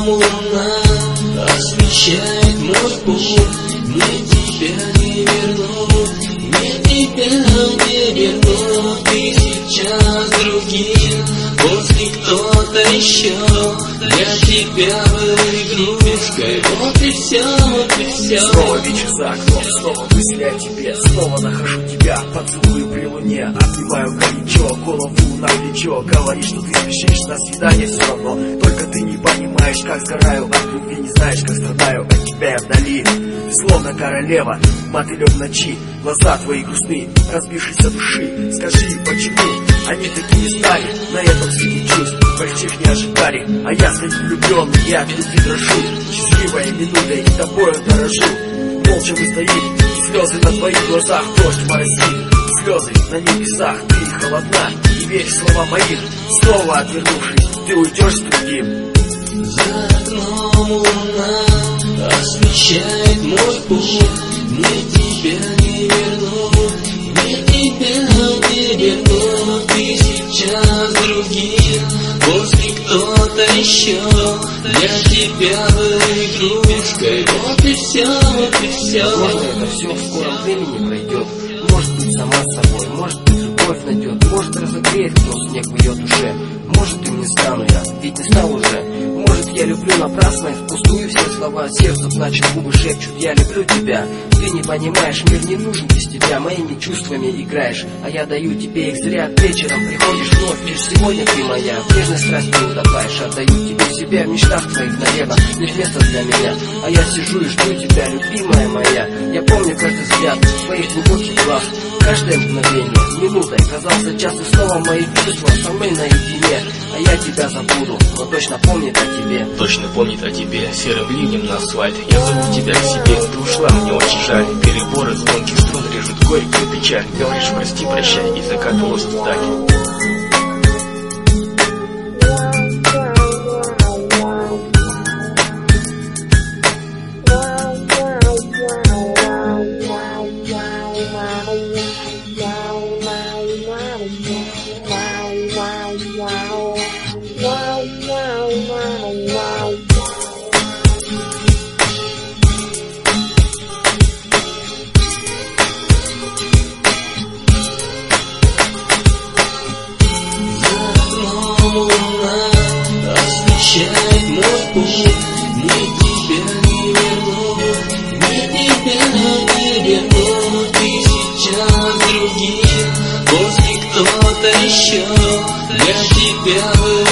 луна освещает мой путь. Мне тебя не вернуть, мне тебя не вернуть. Ты сейчас другим, после кто-то еще. Для тебя был игрушкой, вот и все, вот и все. Снова вечер за окном, снова мысли о тебе. Снова нахожу тебя, поцелую при луне. Обнимаю горячо, голову на плечо. Говоришь, что ты спешишь на свидание все равно. Только ты не понимаешь, как сгораю от любви. Не знаешь, как страдаю от тебя я вдали. Ты словно королева, мотылек в ночи. Глаза твои грустны, разбившиеся души. Скажи, почему они такие стали? На этом свете чувств больших не ожидали. А я стою влюбленный, я от любви дрожу. Счастливая минута, и тобою дорожу. Молча мы стоим, слезы на твоих глазах, дождь моросит. Слезы на небесах, ты холодна. Не верь словам моим, снова отвернувшись, ты уйдешь с другим. За окном луна освещает мой путь. Мне тебя не вернуть, мне тебя не вернуть. Ты сейчас другим, после кто-то еще. Для тебя был игрушкой, вот и все, вот и все. Возможно, это все в скором времени пройдет. Может быть, сама собой, может быть, любовь найдет. Может, разогреет кто снег в ее душе. Может, им не стану я, ведь не стал уже. Может, я люблю напрасно и впустую все слова. Сердце значит, губы шепчут, я люблю тебя. Ты не понимаешь, мир не нужен без тебя. Моими чувствами играешь, а я даю тебе их зря. Вечером приходишь вновь, лишь сегодня ты моя. В нежной страсти утопаешь, отдаю тебе себя. В мечтах твоих, наверное, нет места для меня. А я сижу и жду тебя, любимая моя. Я помню каждый взгляд твоих глубоких глаз. Каждое мгновение, минутой казался час. И снова мои чувства со мной наедине. А я тебя забуду, но точно помнит о тебе. Точно помнит о тебе, серым ливнем на асфальт. Я зову тебя к себе, ты ушла, мне очень жаль. Переборы звонких струн режут горькую печаль. Говоришь прости, прощай и закатывалась вдаль. Луна освещает мой путь. Мне тебя не вернуть, мне тебя не вернуть. Ты сейчас другим, после кто-то еще. Для тебя был